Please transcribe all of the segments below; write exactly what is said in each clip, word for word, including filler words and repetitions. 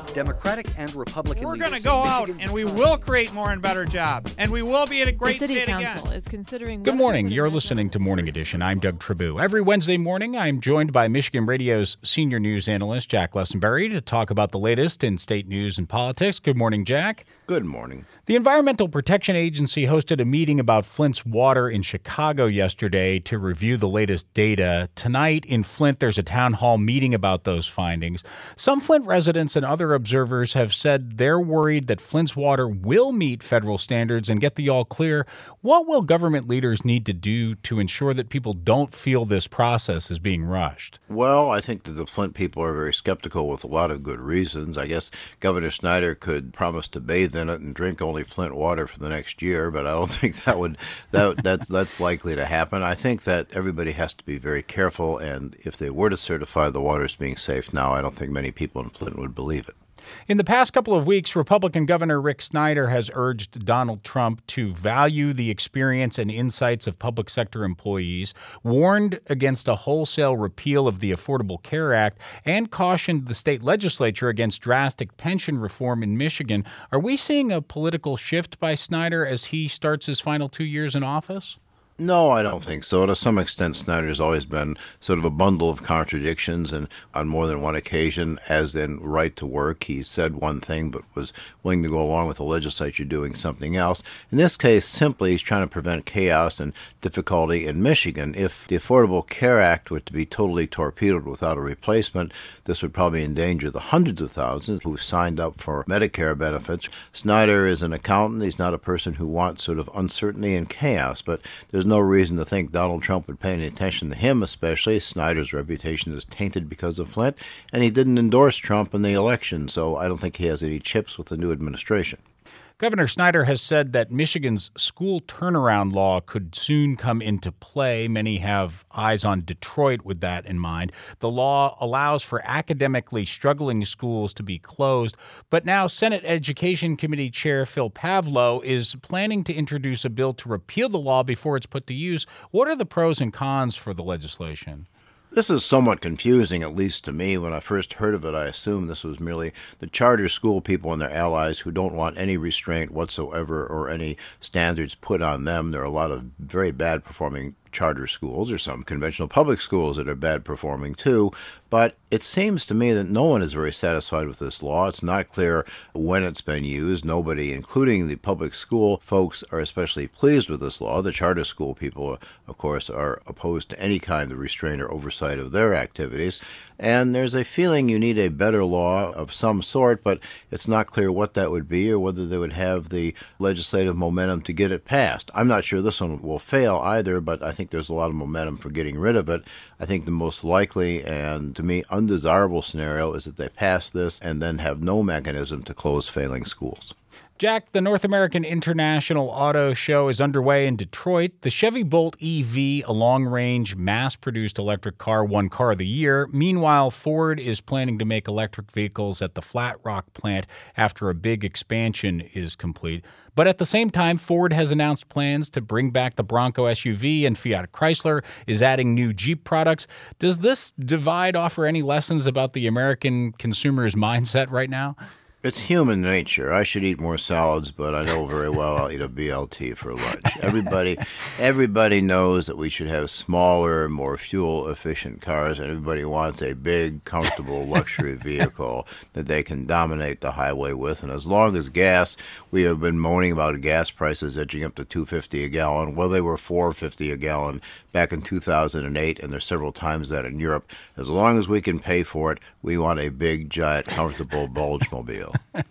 Democratic and Republican We're leaders going to go say out Michigan's and we economy- will create more and better jobs, and we will be at a great the City state Council again. is considering. Good morning. You're listening to Morning Edition. I'm Doug Tribou. Every Wednesday morning, I'm joined by Michigan Radio's senior news analyst, Jack Lessenberry, to talk about the latest in state news and politics. Good morning, Jack. Good morning. The Environmental Protection Agency hosted a meeting about Flint's water in Chicago yesterday to review the latest data. Tonight in Flint, there's a town hall meeting about those findings. Some Flint residents and other observers have said they're worried that Flint's water will meet federal standards and get the all clear. What will government leaders need to do to ensure that people don't feel this process is being rushed? Well, I think that the Flint people are very skeptical with a lot of good reasons. I guess Governor Snyder could promise to bathe in it and drink only Flint water for the next year, but I don't think that would that that's that's likely to happen. I think that everybody has to be very careful, and if they were to certify the water as being safe now, I don't think many people in Flint would believe it. In the past couple of weeks, Republican Governor Rick Snyder has urged Donald Trump to value the experience and insights of public sector employees, warned against a wholesale repeal of the Affordable Care Act, and cautioned the state legislature against drastic pension reform in Michigan. Are we seeing a political shift by Snyder as he starts his final two years in office? No, I don't think so. To some extent, Snyder's always been sort of a bundle of contradictions, and on more than one occasion, as in right to work, he said one thing but was willing to go along with the legislature doing something else. In this case, simply he's trying to prevent chaos and difficulty in Michigan. If the Affordable Care Act were to be totally torpedoed without a replacement, this would probably endanger the hundreds of thousands who signed up for Medicare benefits. Snyder is an accountant. He's not a person who wants sort of uncertainty and chaos, but there's no reason to think Donald Trump would pay any attention to him, especially. Snyder's reputation is tainted because of Flint, and he didn't endorse Trump in the election, so I don't think he has any chips with the new administration. Governor Snyder has said that Michigan's school turnaround law could soon come into play. Many have eyes on Detroit with that in mind. The law allows for academically struggling schools to be closed, but now Senate Education Committee Chair Phil Pavlo is planning to introduce a bill to repeal the law before it's put to use. What are the pros and cons for the legislation? This is somewhat confusing, at least to me. When I first heard of it, I assumed this was merely the charter school people and their allies who don't want any restraint whatsoever or any standards put on them. There are a lot of very bad performing charter schools, or some conventional public schools that are bad performing too. But it seems to me that no one is very satisfied with this law. It's not clear when it's been used. Nobody, including the public school folks, are especially pleased with this law. The charter school people, of course, are opposed to any kind of restraint or oversight of their activities. And there's a feeling you need a better law of some sort, but it's not clear what that would be or whether they would have the legislative momentum to get it passed. I'm not sure this one will fail either, but I think there's a lot of momentum for getting rid of it. I think the most likely and, to me, undesirable scenario is that they pass this and then have no mechanism to close failing schools. Jack, the North American International Auto Show is underway in Detroit. The Chevy Bolt E V, a long-range, mass-produced electric car, won Car of the Year. Meanwhile, Ford is planning to make electric vehicles at the Flat Rock plant after a big expansion is complete. But at the same time, Ford has announced plans to bring back the Bronco S U V, and Fiat Chrysler is adding new Jeep products. Does this divide offer any lessons about the American consumer's mindset right now? It's human nature. I should eat more salads, but I know very well I'll eat a B L T for lunch. Everybody everybody knows that we should have smaller, more fuel-efficient cars, and everybody wants a big, comfortable luxury vehicle that they can dominate the highway with. And as long as gas, we have been moaning about gas prices edging up to two dollars and fifty cents a gallon. Well, they were four dollars and fifty cents a gallon back in two thousand eight, and there's several times that in Europe. As long as we can pay for it, we want a big, giant, comfortable Bulgemobile.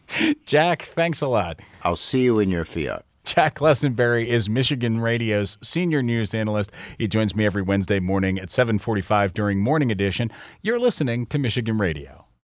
Jack, thanks a lot. I'll see you in your Fiat. Jack Lessenberry is Michigan Radio's senior news analyst. He joins me every Wednesday morning at seven forty-five during Morning Edition. You're listening to Michigan Radio.